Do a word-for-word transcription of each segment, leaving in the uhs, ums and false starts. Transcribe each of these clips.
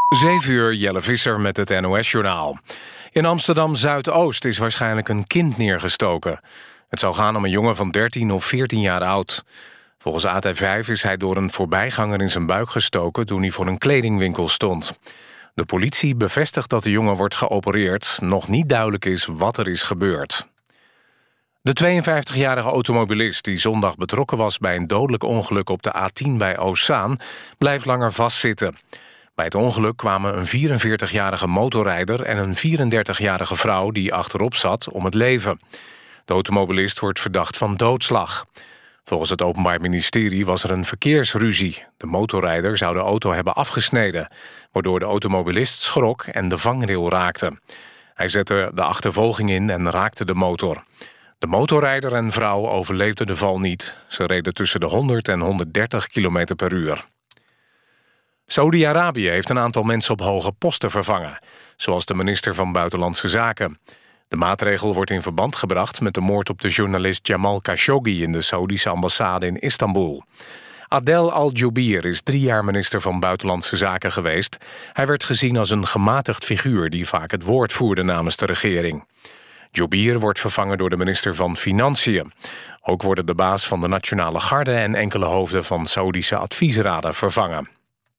zeven uur, Jelle Visser met het N O S-journaal. In Amsterdam-Zuidoost is waarschijnlijk een kind neergestoken. Het zou gaan om een jongen van dertien of veertien jaar oud. Volgens A T vijf is hij door een voorbijganger in zijn buik gestoken toen hij voor een kledingwinkel stond. De politie bevestigt dat de jongen wordt geopereerd. Nog niet duidelijk is wat er is gebeurd. De tweeënvijftigjarige automobilist die zondag betrokken was bij een dodelijk ongeluk op de A tien bij Oostzaan blijft langer vastzitten. Bij het ongeluk kwamen een vierenveertigjarige motorrijder en een vierendertigjarige vrouw die achterop zat om het leven. De automobilist wordt verdacht van doodslag. Volgens het Openbaar Ministerie was er een verkeersruzie. De motorrijder zou de auto hebben afgesneden, waardoor de automobilist schrok en de vangrail raakte. Hij zette de achtervolging in en raakte de motor. De motorrijder en vrouw overleefden de val niet. Ze reden tussen de honderd en honderddertig kilometer per uur. Saudi-Arabië heeft een aantal mensen op hoge posten vervangen, zoals de minister van Buitenlandse Zaken. De maatregel wordt in verband gebracht met de moord op de journalist Jamal Khashoggi in de Saoedische ambassade in Istanbul. Adel Al-Jubeir is drie jaar minister van Buitenlandse Zaken geweest. Hij werd gezien als een gematigd figuur die vaak het woord voerde namens de regering. Jubeir wordt vervangen door de minister van Financiën. Ook worden de baas van de Nationale Garde en enkele hoofden van Saoedische adviesraden vervangen.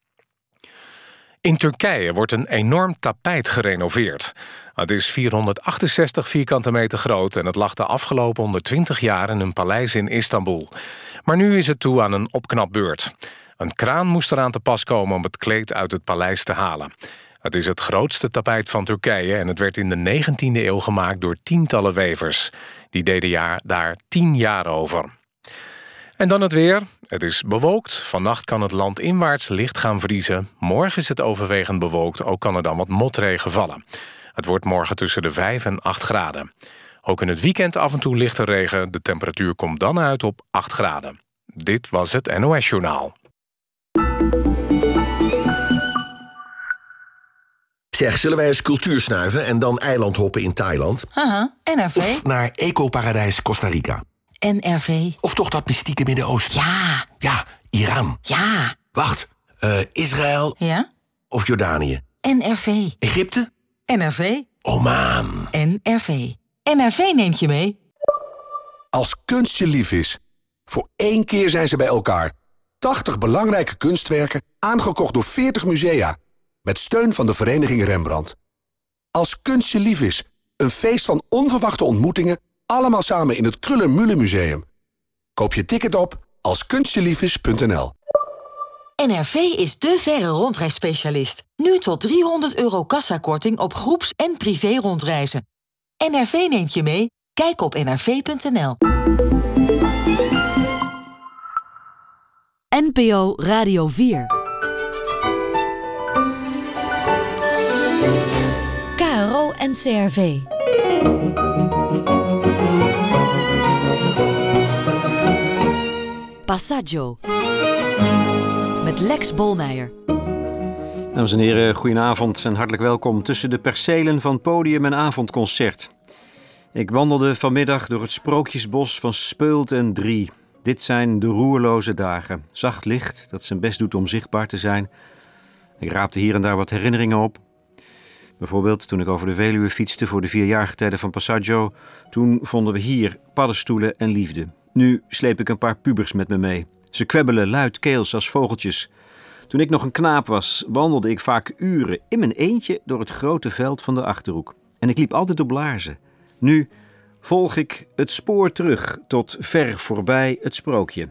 In Turkije wordt een enorm tapijt gerenoveerd. Het is vierhonderdachtenzestig vierkante meter groot en het lag de afgelopen honderdtwintig jaar in een paleis in Istanbul. Maar nu is het toe aan een opknapbeurt. Een kraan moest eraan te pas komen om het kleed uit het paleis te halen. Het is het grootste tapijt van Turkije en het werd in de negentiende eeuw gemaakt door tientallen wevers. Die deden jaar, daar tien jaar over. En dan het weer. Het is bewolkt. Vannacht kan het land inwaarts licht gaan vriezen. Morgen is het overwegend bewolkt. Ook kan er dan wat motregen vallen. Het wordt morgen tussen de vijf en acht graden. Ook in het weekend af en toe lichte regen. De temperatuur komt dan uit op acht graden. Dit was het N O S-journaal. Zeg, zullen wij eens cultuur snuiven en dan eilandhoppen in Thailand? Haha, N R V. Of naar ecoparadijs Costa Rica? N R V. Of toch dat mystieke Midden-Oosten? Ja. Ja, Iran. Ja. Wacht, uh, Israël? Ja. Of Jordanië? N R V. Egypte? N R V. Oman. N R V. N R V neemt je mee. Als kunst je lief is. Voor één keer zijn ze bij elkaar. tachtig belangrijke kunstwerken, aangekocht door veertig musea. Met steun van de Vereniging Rembrandt. Als kunst je lief is. Een feest van onverwachte ontmoetingen. Allemaal samen in het Kruller-Müller Museum. Koop je ticket op als kunstjeliefis punt n l. N R V is de verre rondreisspecialist. Nu tot driehonderd euro kassakorting op groeps- en privé-rondreizen. N R V neemt je mee. Kijk op n r v punt n l. N P O Radio vier. K R O en C R V. Passaggio. Met Lex Bolmeijer. Dames en heren, goedenavond en hartelijk welkom tussen de percelen van Podium en Avondconcert. Ik wandelde vanmiddag door het sprookjesbos van Speult en Drie. Dit zijn de roerloze dagen. Zacht licht dat zijn best doet om zichtbaar te zijn. Ik raapte hier en daar wat herinneringen op. Bijvoorbeeld toen ik over de Veluwe fietste voor de vierjaargetijden van Passaggio. Toen vonden we hier paddenstoelen en liefde. Nu sleep ik een paar pubers met me mee. Ze kwebbelen luidkeels als vogeltjes. Toen ik nog een knaap was, wandelde ik vaak uren in mijn eentje door het grote veld van de Achterhoek. En ik liep altijd op laarzen. Nu volg ik het spoor terug tot ver voorbij het sprookje.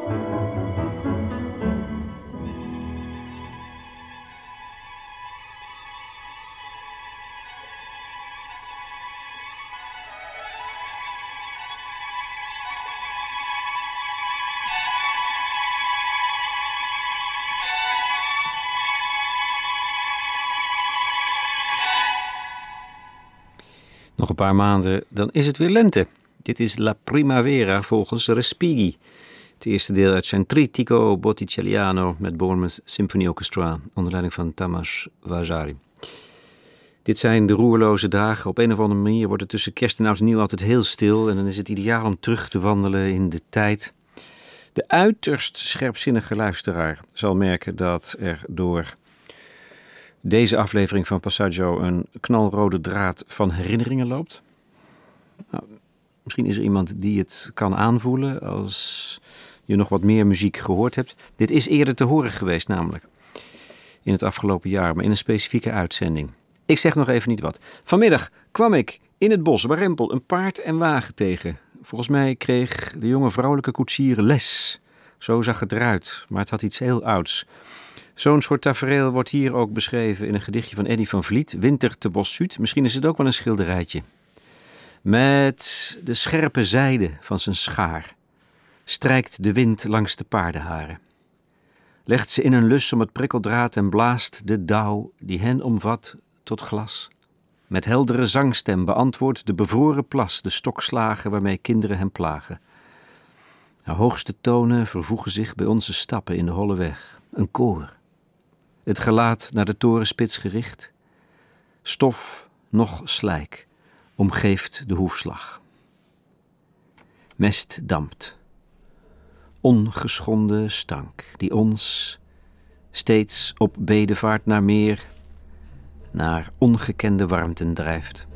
Nog een paar maanden, dan is het weer lente. Dit is La Primavera volgens Respighi. Het eerste deel uit zijn Trittico Botticelliano met Bournemouth Symphony Orchestra onder leiding van Tamas Vasari. Dit zijn de roerloze dagen. Op een of andere manier wordt het tussen kerst en oud en nieuw altijd heel stil. En dan is het ideaal om terug te wandelen in de tijd. De uiterst scherpzinnige luisteraar zal merken dat er door deze aflevering van Passaggio een knalrode draad van herinneringen loopt. Nou, misschien is er iemand die het kan aanvoelen als je nog wat meer muziek gehoord hebt. Dit is eerder te horen geweest namelijk in het afgelopen jaar, maar in een specifieke uitzending. Ik zeg nog even niet wat. Vanmiddag kwam ik in het bos Warempel een paard en wagen tegen. Volgens mij kreeg de jonge vrouwelijke koetsier les. Zo zag het eruit, maar het had iets heel ouds. Zo'n soort tafereel wordt hier ook beschreven in een gedichtje van Eddy van Vliet, Winter te Bossuut. Misschien is het ook wel een schilderijtje. Met de scherpe zijde van zijn schaar strijkt de wind langs de paardenharen. Legt ze in een lus om het prikkeldraad en blaast de dauw die hen omvat tot glas. Met heldere zangstem beantwoordt de bevroren plas de stokslagen waarmee kinderen hem plagen. Haar hoogste tonen vervoegen zich bij onze stappen in de holle weg. Een koor. Het gelaat naar de torenspits gericht. Stof nog slijk omgeeft de hoefslag. Mest dampt. Ongeschonden stank die ons steeds op bedevaart naar meer, naar ongekende warmten drijft.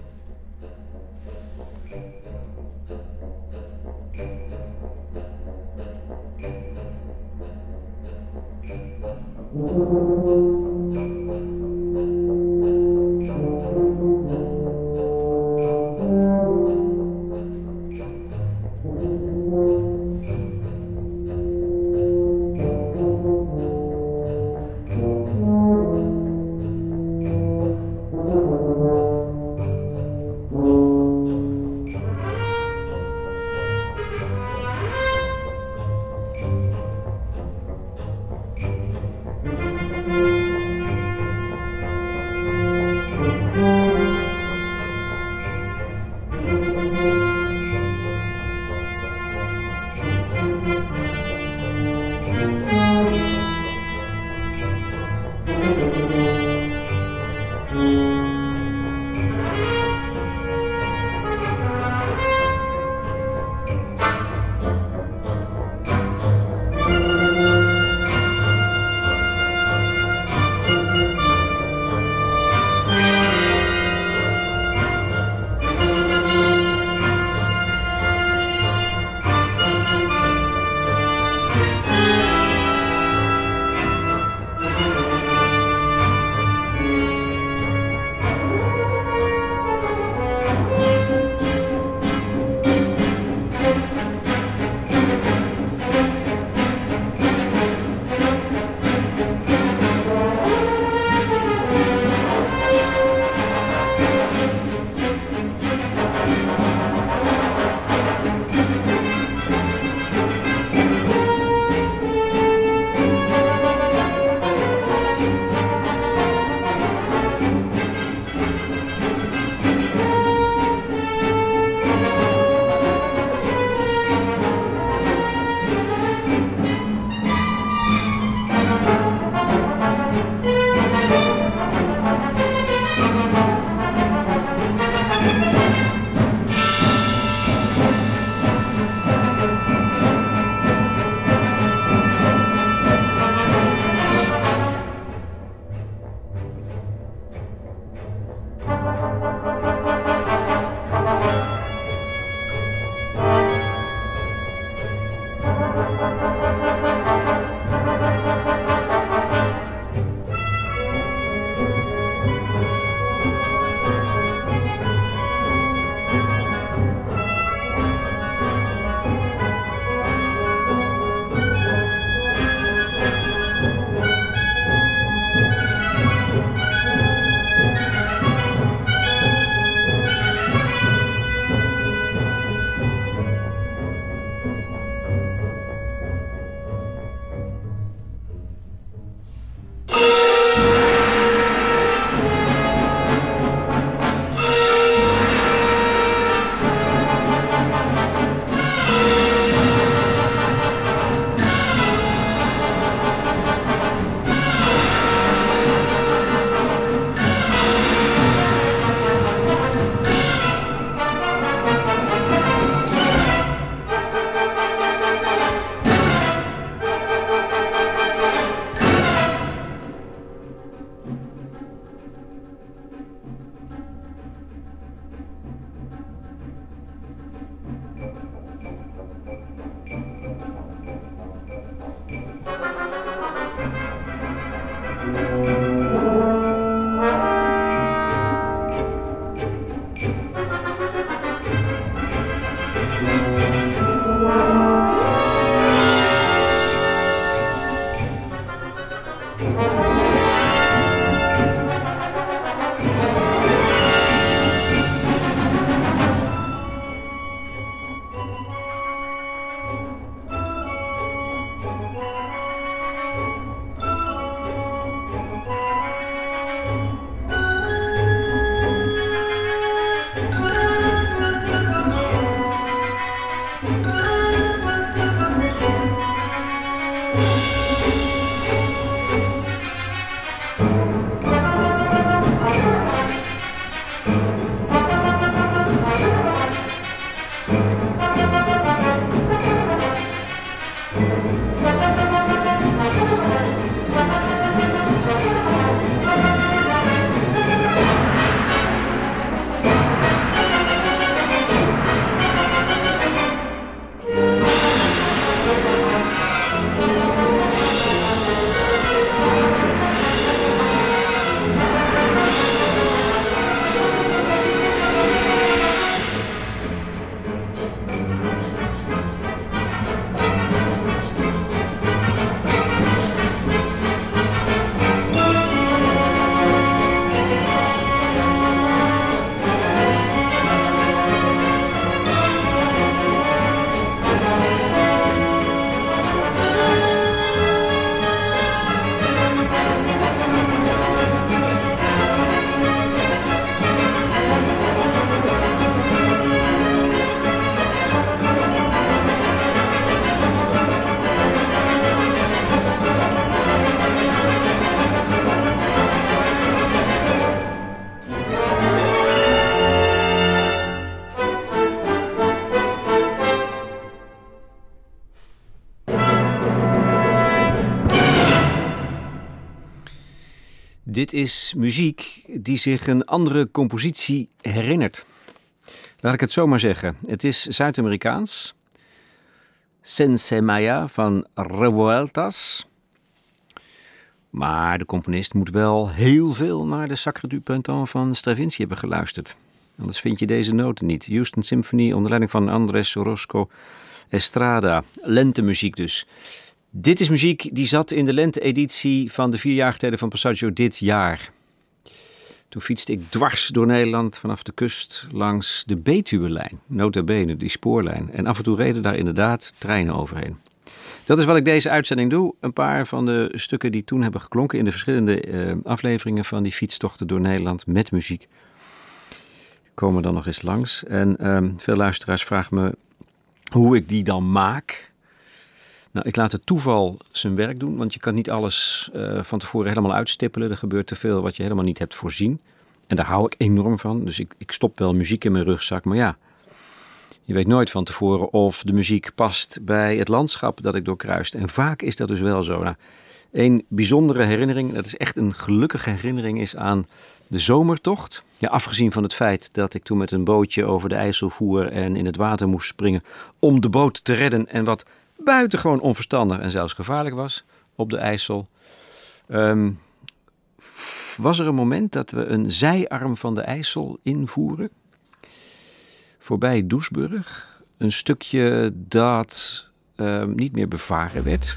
Dit is muziek die zich een andere compositie herinnert. Laat ik het zo maar zeggen. Het is Zuid-Amerikaans. Sensei Maya van Revueltas. Maar de componist moet wel heel veel naar de Sacre du Printemps van Stravinsky hebben geluisterd. Anders vind je deze noten niet. Houston Symphony onder leiding van Andrés Orozco Estrada. Lentemuziek dus. Dit is muziek die zat in de lente-editie van de vierjaargetijden van Passaggio dit jaar. Toen fietste ik dwars door Nederland vanaf de kust langs de Betuwe-lijn. Nota bene, die spoorlijn. En af en toe reden daar inderdaad treinen overheen. Dat is wat ik deze uitzending doe. Een paar van de stukken die toen hebben geklonken in de verschillende uh, afleveringen van die fietstochten door Nederland met muziek. Komen dan nog eens langs. En um, veel luisteraars vragen me hoe ik die dan maak. Nou, ik laat het toeval zijn werk doen, want je kan niet alles uh, van tevoren helemaal uitstippelen. Er gebeurt te veel wat je helemaal niet hebt voorzien. En daar hou ik enorm van. Dus ik, ik stop wel muziek in mijn rugzak. Maar ja, je weet nooit van tevoren of de muziek past bij het landschap dat ik doorkruist. En vaak is dat dus wel zo. Nou, een bijzondere herinnering, dat is echt een gelukkige herinnering, is aan de zomertocht. Ja, afgezien van het feit dat ik toen met een bootje over de IJssel voer en in het water moest springen om de boot te redden en wat buitengewoon onverstandig en zelfs gevaarlijk was op de IJssel. Um, was er een moment dat we een zijarm van de IJssel invoeren. Voorbij Doesburg. Een stukje dat um, niet meer bevaren werd.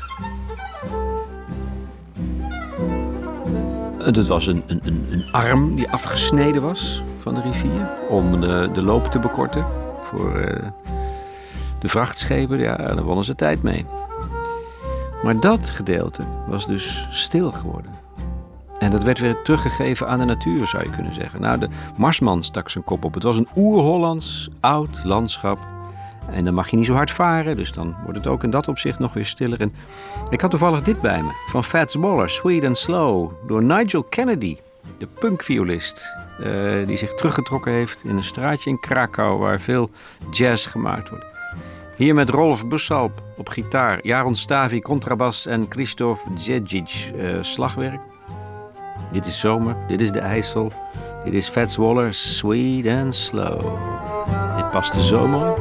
Het was een, een, een arm die afgesneden was van de rivier om de, de loop te bekorten voor uh, de vrachtschepen. Ja, daar wonnen ze tijd mee. Maar dat gedeelte was dus stil geworden. En dat werd weer teruggegeven aan de natuur, zou je kunnen zeggen. Nou, de Marsman stak zijn kop op. Het was een oer-Hollands oud landschap. En dan mag je niet zo hard varen, dus dan wordt het ook in dat opzicht nog weer stiller. En ik had toevallig dit bij me, van Fats Waller, Sweet and Slow, door Nigel Kennedy, de punkviolist, uh, die zich teruggetrokken heeft in een straatje in Krakau, waar veel jazz gemaakt wordt. Hier met Rolf Bussalp op gitaar, Jaron Stavi contrabas en Christoph Dzedzic uh, slagwerk. Dit is zomer, dit is de IJssel, dit is Fats Waller, Sweet and Slow. Dit past de zomer.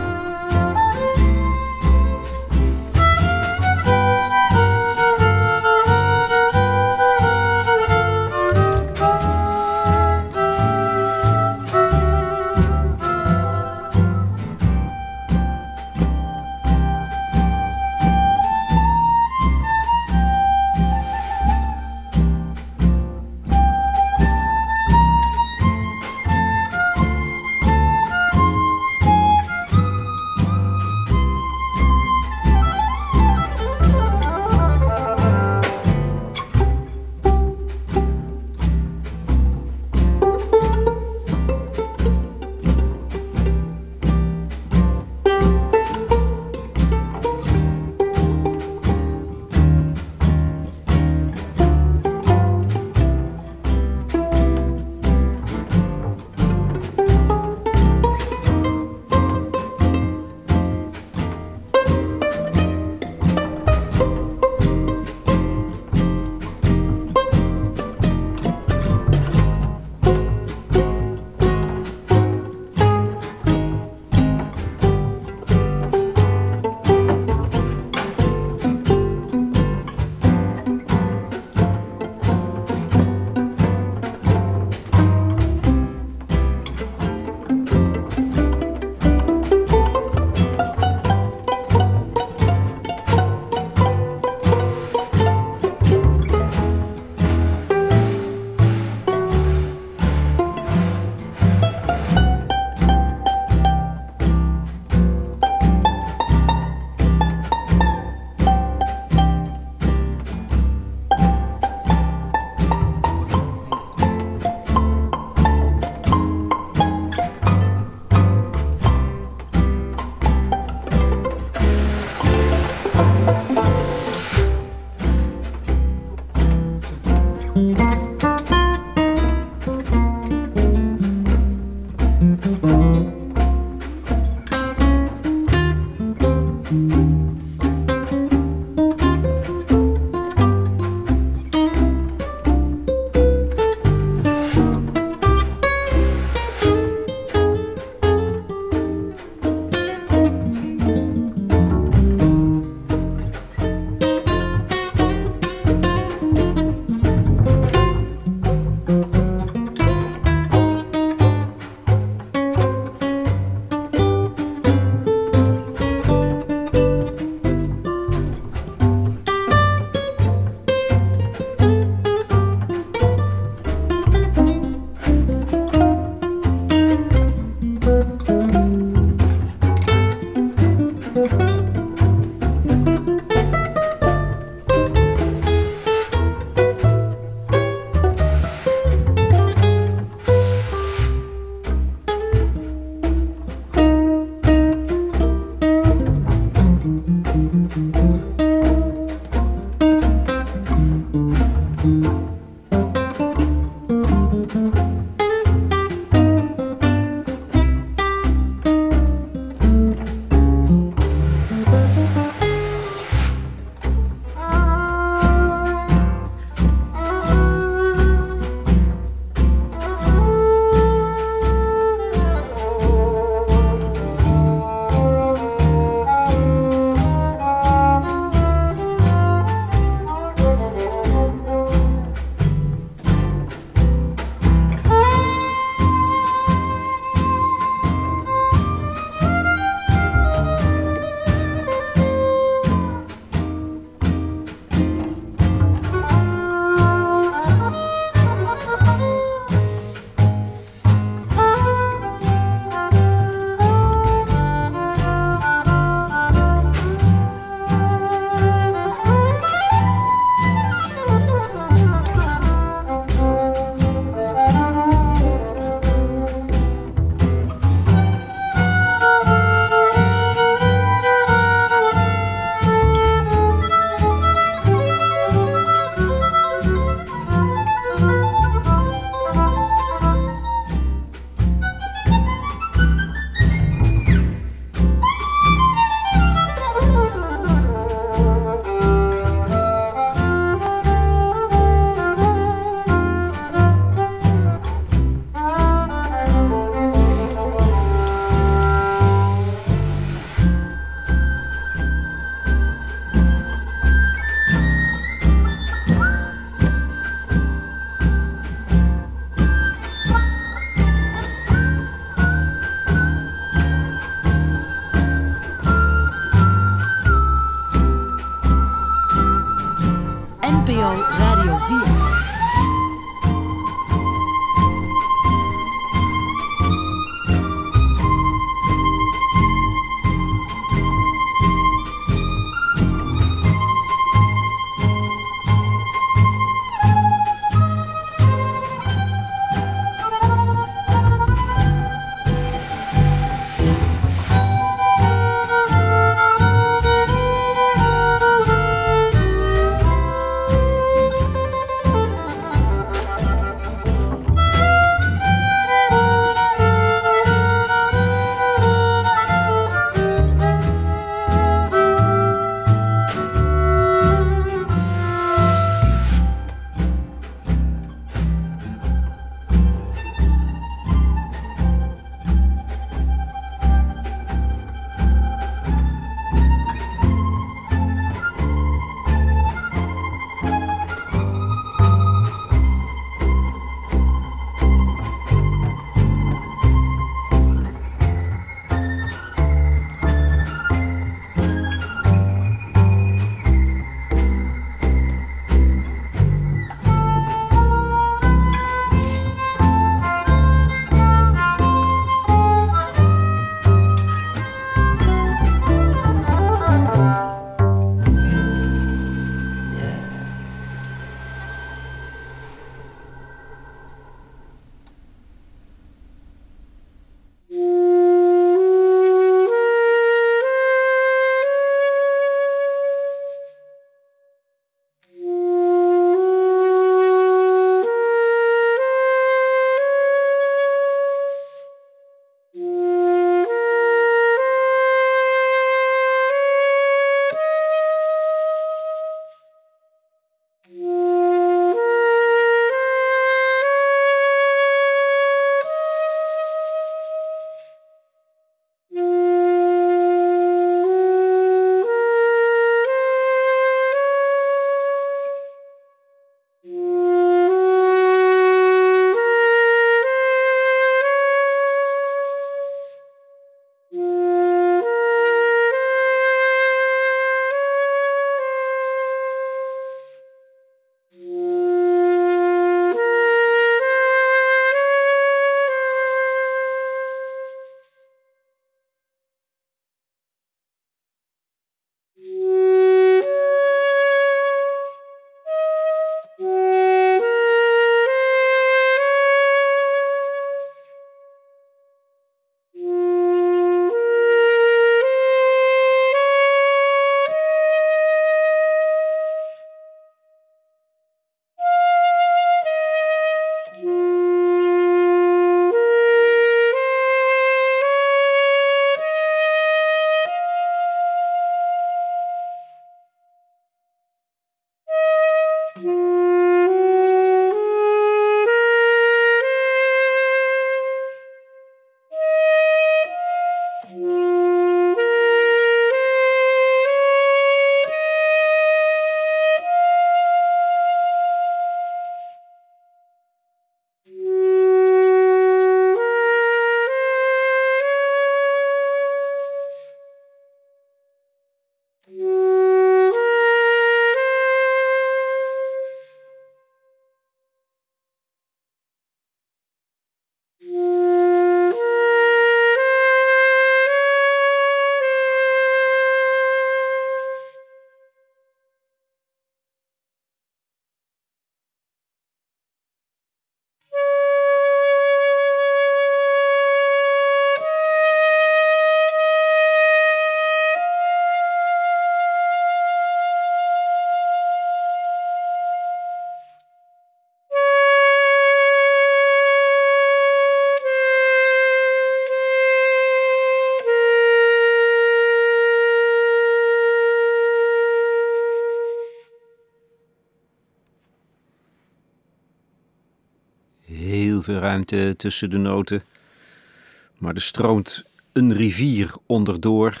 veel ruimte tussen de noten. Maar er stroomt een rivier onderdoor.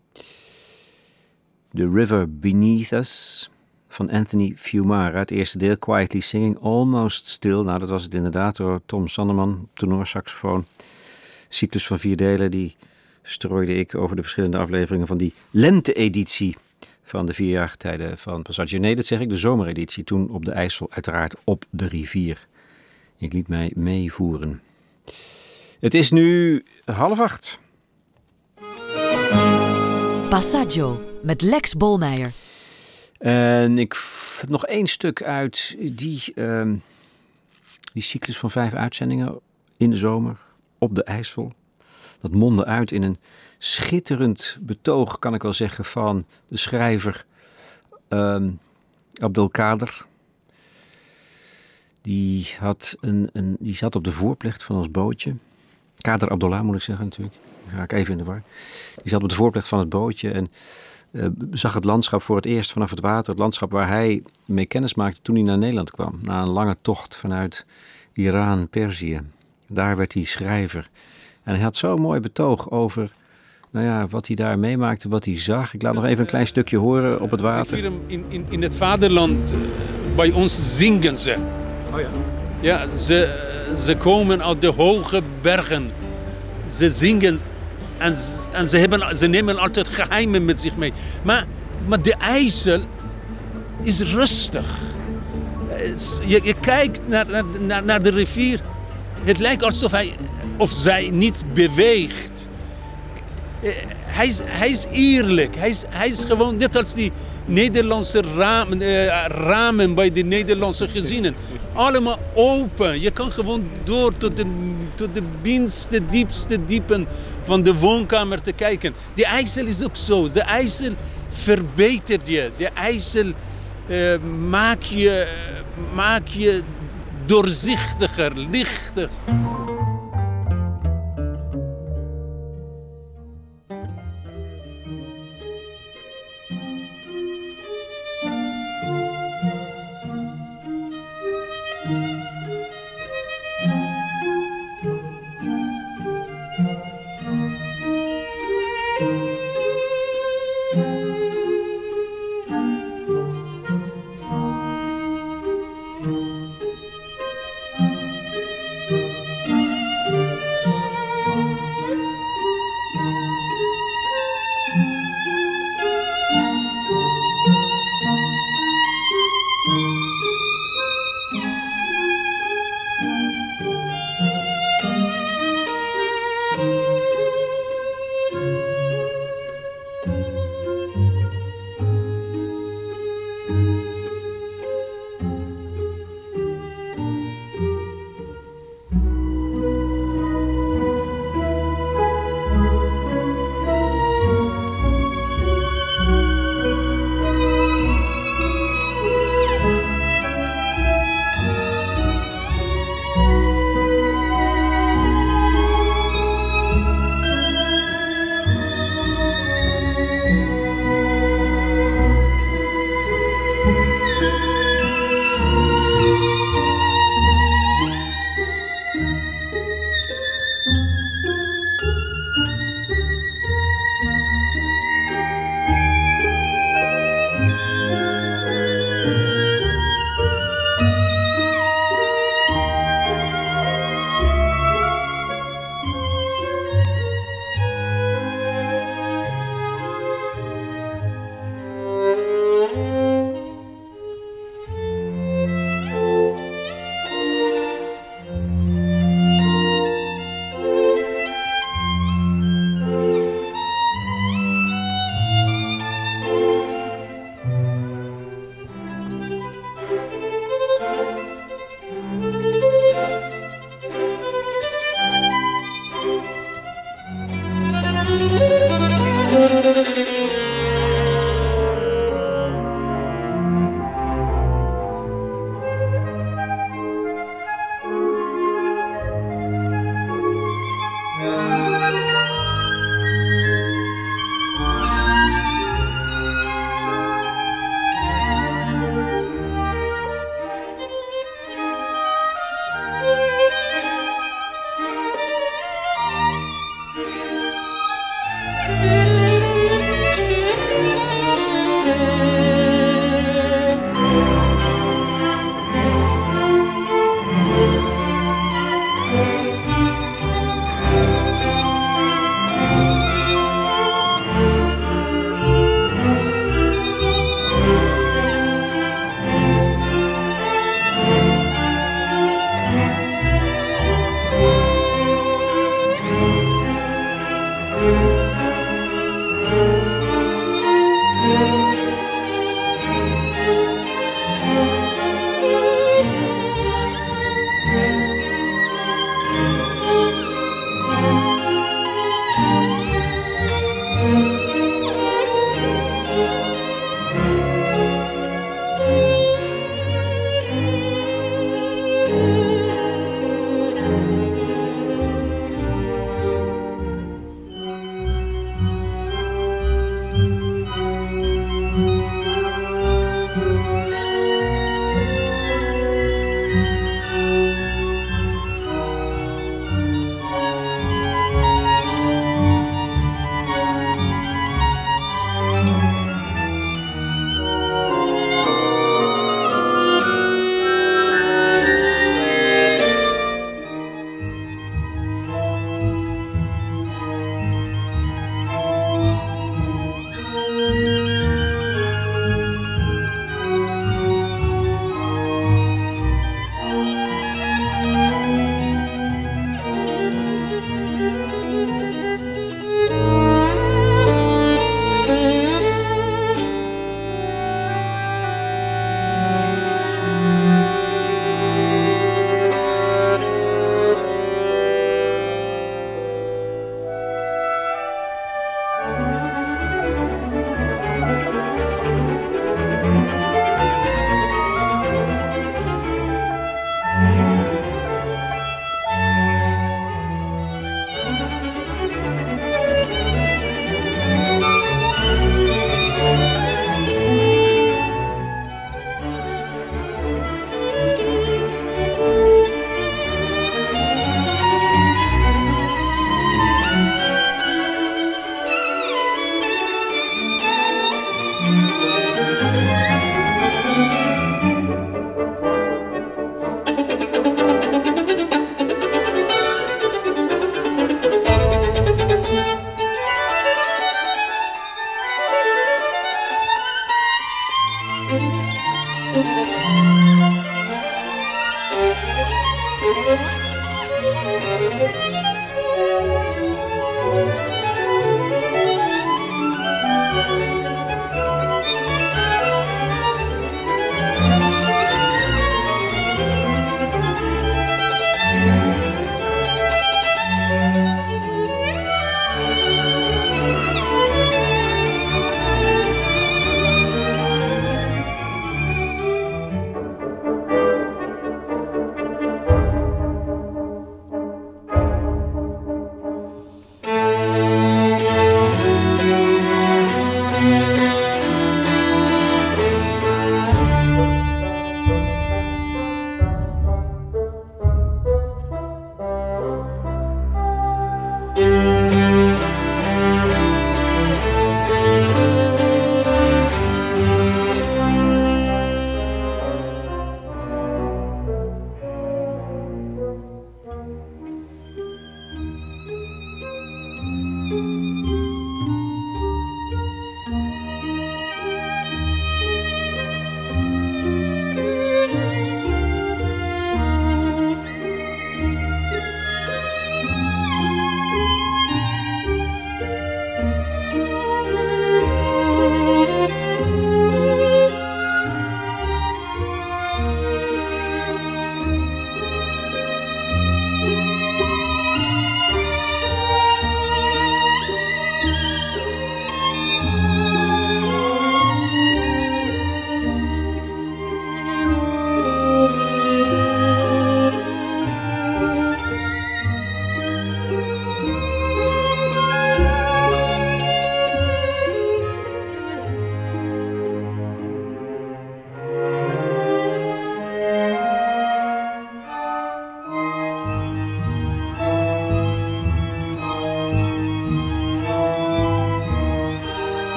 The River Beneath Us van Anthony Fiumara. Het eerste deel, Quietly Singing, Almost Still. Nou, dat was het inderdaad door Tom Sanneman, tenorsaxofoon. Cyclus van vier delen, die strooide ik over de verschillende afleveringen van die lente-editie van de vier jaargetijden van Passaggio. Nee, dat zeg ik, de zomereditie. Toen op de IJssel, uiteraard op de rivier. Ik liet mij meevoeren. Het is nu half acht. Passaggio met Lex Bolmeijer. En ik f- heb nog één stuk uit die, uh, die cyclus van vijf uitzendingen in de zomer op de IJssel. Dat mondde uit in een schitterend betoog, kan ik wel zeggen, van de schrijver uh, Abdelkader. Die, had een, een, die zat op de voorplecht van ons bootje. Kader Abdollah moet ik zeggen natuurlijk. Dan ga ik even in de war. Die zat op de voorplecht van het bootje en uh, zag het landschap voor het eerst vanaf het water. Het landschap waar hij mee kennis maakte toen hij naar Nederland kwam. Na een lange tocht vanuit Iran, Perzië. Daar werd hij schrijver. En hij had zo'n mooi betoog over nou ja, wat hij daar meemaakte, wat hij zag. Ik laat nog even een klein stukje horen op het water. In, in, in het vaderland, uh, bij ons zingen ze. Oh ja. Ja, ze, ze komen uit de hoge bergen. Ze zingen en, en ze, hebben, ze nemen altijd geheimen met zich mee. Maar, maar de IJssel is rustig. Je, je kijkt naar, naar, naar de rivier. Het lijkt alsof hij of zij niet beweegt. Hij is, hij is eerlijk. Hij is, hij is gewoon net als die Nederlandse ramen, uh, ramen bij de Nederlandse gezinnen. Allemaal open. Je kan gewoon door tot de, tot de binnenste, diepste diepen van de woonkamer te kijken. De IJssel is ook zo. De IJssel verbetert je. De IJssel uh, maakt je, maak je doorzichtiger, lichter.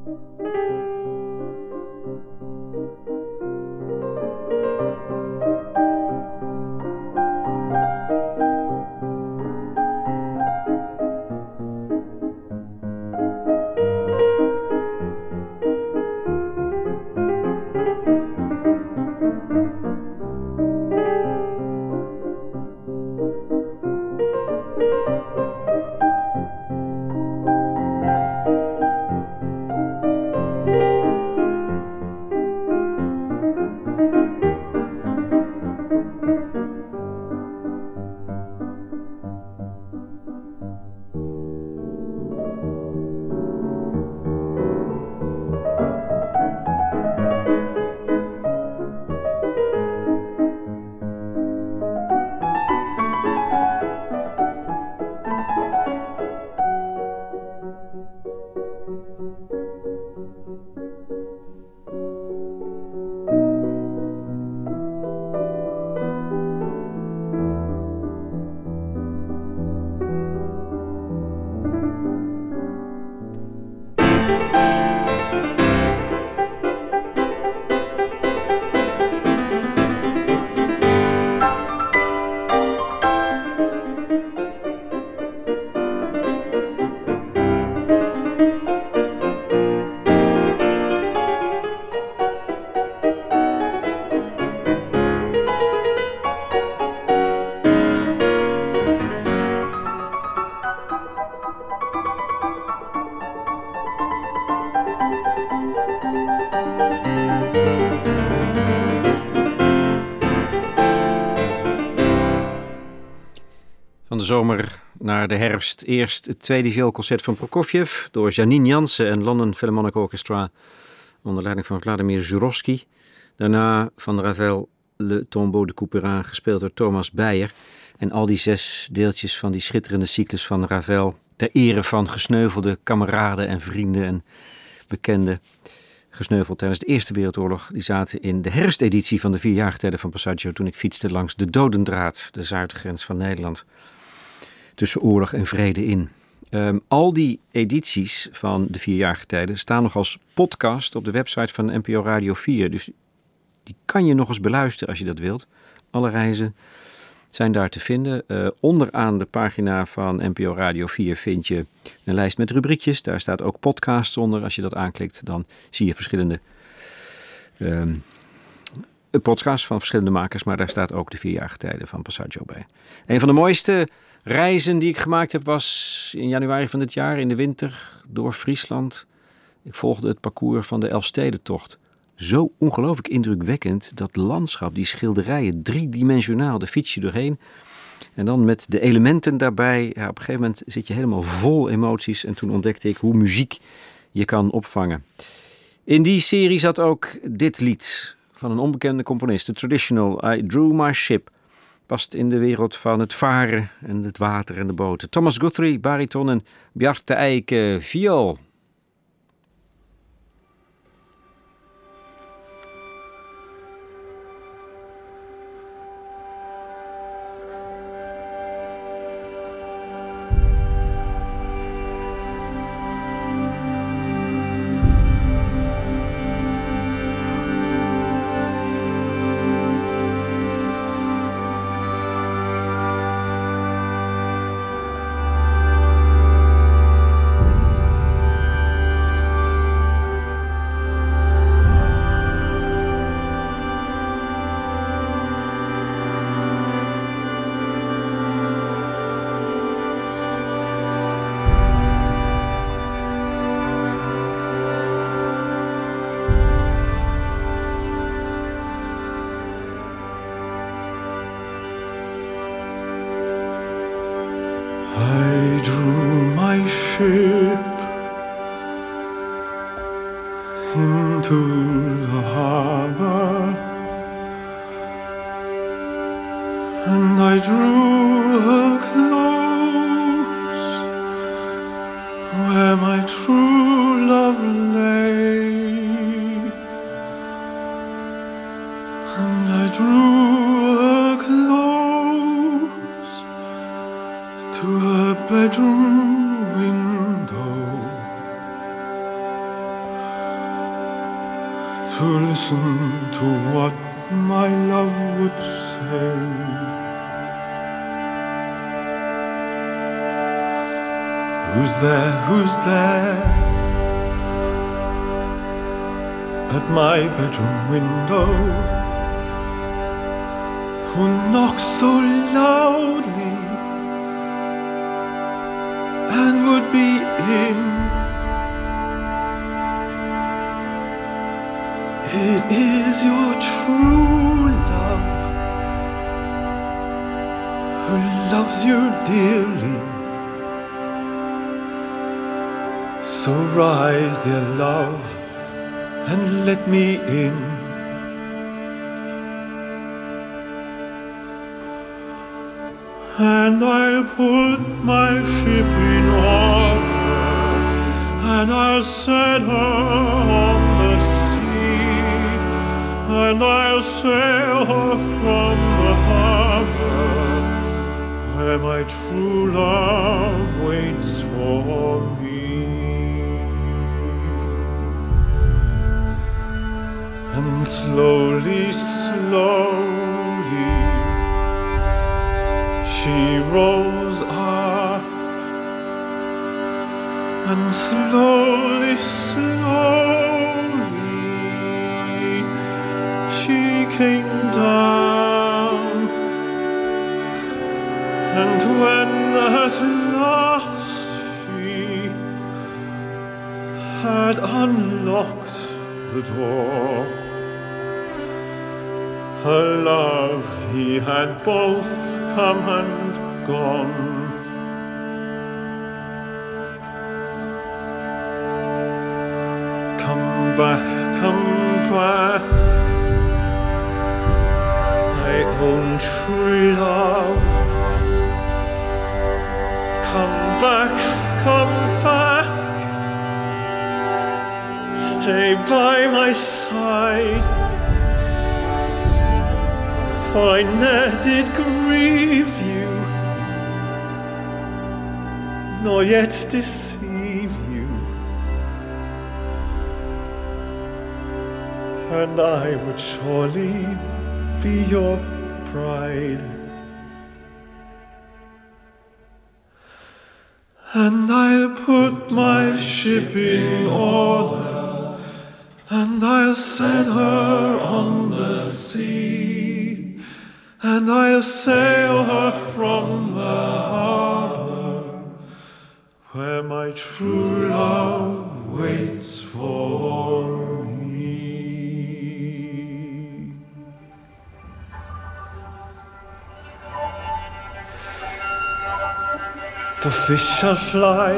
Van de zomer naar de herfst. Eerst het tweede vioolconcert van Prokofjev door Janine Jansen en London Philharmonic Orchestra onder leiding van Vladimir Zhurovsky. Daarna van Ravel Le Tombeau de Couperin gespeeld door Thomas Beyer. En al die zes deeltjes van die schitterende cyclus van Ravel ter ere van gesneuvelde kameraden en vrienden en bekenden. Gesneuveld tijdens de Eerste Wereldoorlog. Die zaten in de herfsteditie van de vierjaargetijden van Passaggio toen ik fietste langs de Dodendraad, de zuidgrens van Nederland. Tussen oorlog en vrede in. Um, al die edities van de vierjaargetijden staan nog als podcast op de website van N P O Radio vier. Dus die kan je nog eens beluisteren als je dat wilt. Alle reizen zijn daar te vinden. Uh, onderaan de pagina van N P O Radio vier vind je een lijst met rubriekjes. Daar staat ook podcasts onder. Als je dat aanklikt, dan zie je verschillende um, podcasts van verschillende makers. Maar daar staat ook de vierjaargetijden van Passaggio bij. Een van de mooiste reizen die ik gemaakt heb was in januari van dit jaar in de winter door Friesland. Ik volgde het parcours van de Elfstedentocht. Zo ongelooflijk indrukwekkend, dat landschap, die schilderijen, driedimensionaal, daar fiets je doorheen. En dan met de elementen daarbij, ja, op een gegeven moment zit je helemaal vol emoties. En toen ontdekte ik hoe muziek je kan opvangen. In die serie zat ook dit lied van een onbekende componist, de traditional I Drew My Ship. Past in de wereld van het varen en het water en de boten. Thomas Guthrie, bariton en Bjarte Eike, viool. I drew my ship into the harbor, and I drew her close where my true love lay, and I drew her close to her bedroom window, to listen to what my love would say. Who's there, who's there at my bedroom window? Who knocks so loudly and would be in? It is your true love who loves you dearly. So rise, dear love, and let me in. And I'll put my ship in order, and I'll set her on the sea, and I'll sail her from the harbor where my true love waits for me. And slowly, slowly she rose up, and slowly, slowly she came down. And when at last she had unlocked the door, her love, he had both come and gone. Come back, come back, my own true love. Come back, come back, stay by my side. For I ne'er did grieve you, nor yet deceive you, and I would surely be your bride. And I'll put my ship in order, and I'll set her on the sea, and I'll sail her from the harbor where my true love waits for me. The fish shall fly,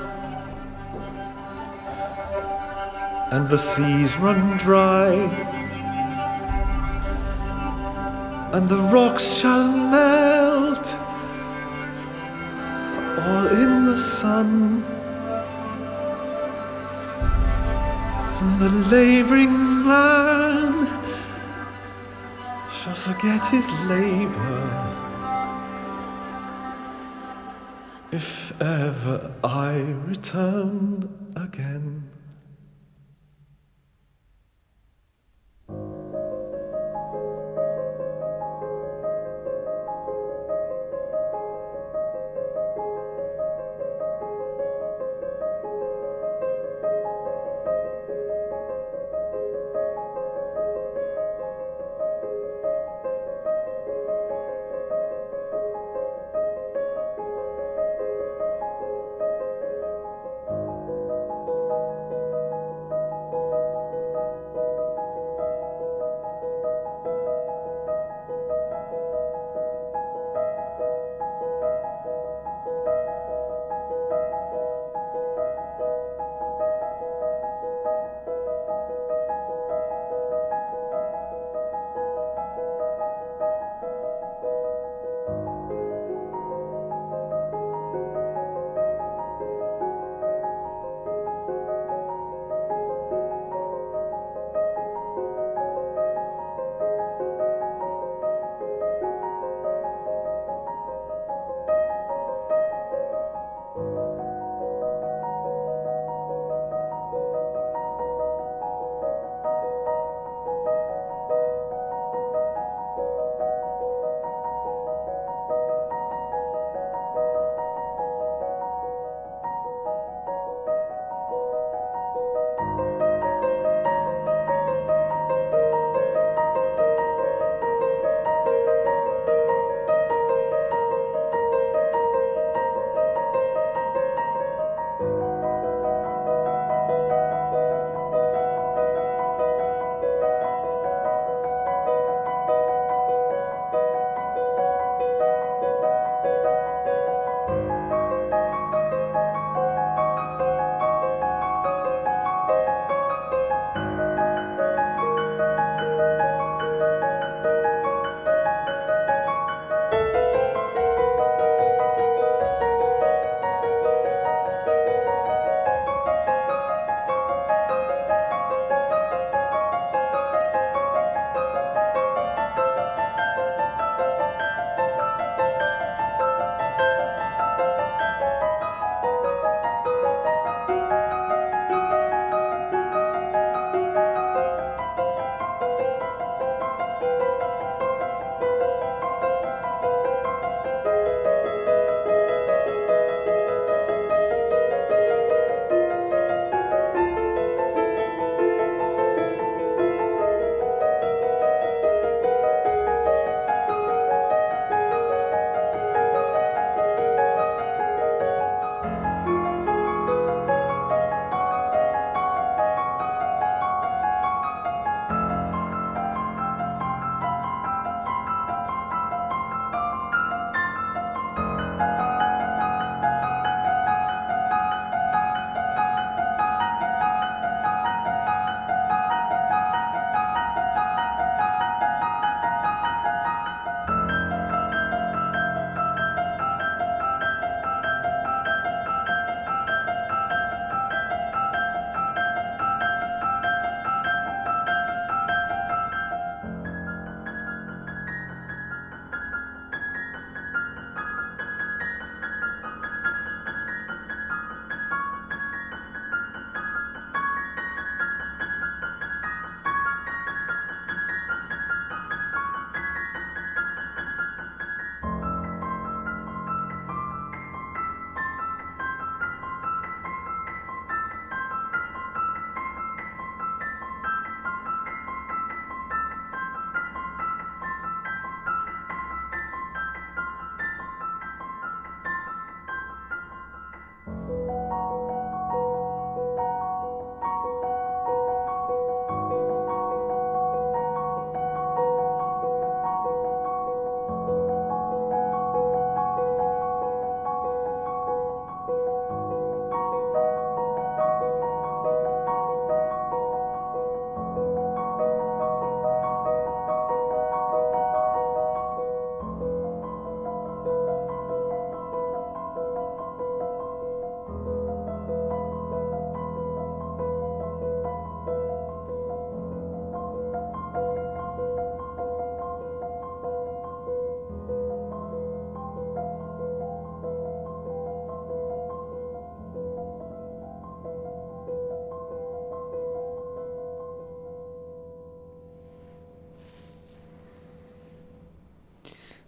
and the seas run dry, and the rocks shall melt, all in the sun, and the labouring man shall forget his labour, if ever I return again.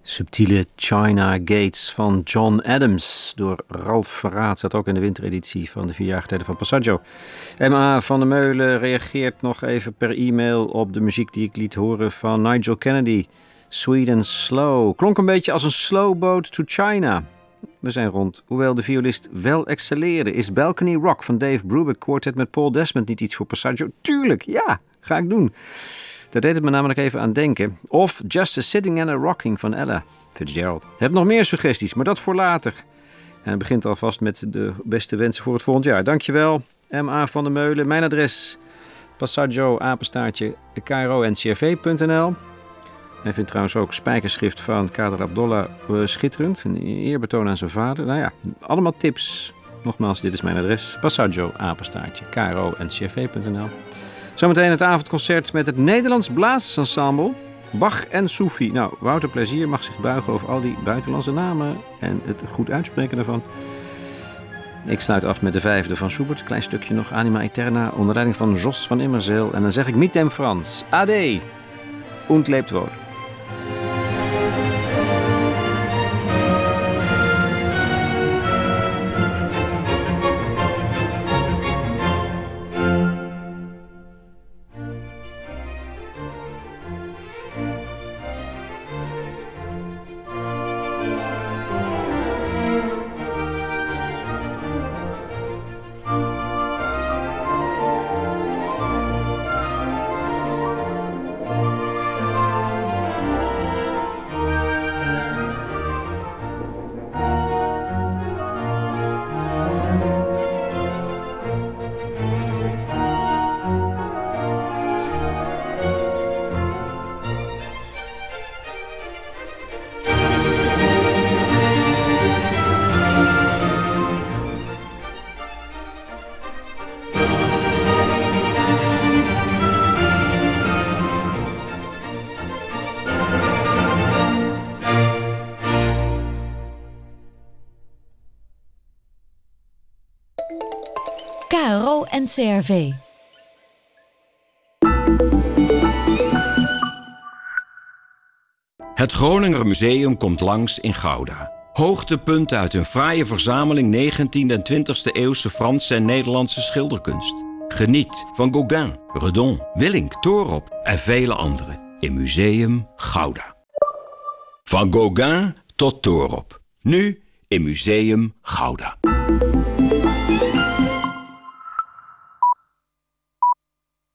Subtiele China Gates van John Adams door Ralf Verraad. Staat ook in de wintereditie van de vierjarige tijden van Passaggio. M A van der Meulen reageert nog even per e-mail op de muziek die ik liet horen van Nigel Kennedy. Sweet and Slow. Klonk een beetje als een slow boat to China. We zijn rond. Hoewel de violist wel excelleerde. Is Balcony Rock van Dave Brubeck Quartet met Paul Desmond niet iets voor Passaggio? Tuurlijk, ja, ga ik doen. Daar deed het me namelijk even aan denken. Of Just a Sitting and a Rocking van Ella Fitzgerald. Heb nog meer suggesties, maar dat voor later. En het begint alvast met de beste wensen voor het volgend jaar. Dankjewel, M A van der Meulen. Mijn adres, Passaggio, apenstaartje, k r o n c r v punt n l. Hij vindt trouwens ook spijkerschrift van Kader Abdollah uh, schitterend. Een eerbetoon aan zijn vader. Nou ja, allemaal tips. Nogmaals, dit is mijn adres. Passaggio, apenstaartje, k r o n c r v punt n l. Zometeen het avondconcert met het Nederlands Blazersensemble. Bach en Soufi. Nou, Wouter Plezier mag zich buigen over al die buitenlandse namen en het goed uitspreken daarvan. Ik sluit af met de vijfde van Schubert. Klein stukje nog, Anima Eterna, onder leiding van Jos van Immerzeel. En dan zeg ik mit dem Franz. Ade. Und lebt wohl. K R O en C R V. Het Groninger Museum komt langs in Gouda. Hoogtepunten uit een fraaie verzameling negentiende en twintigste eeuwse Franse en Nederlandse schilderkunst. Geniet van Gauguin, Redon, Willink, Toorop en vele anderen in Museum Gouda. Van Gauguin tot Toorop. Nu in Museum Gouda.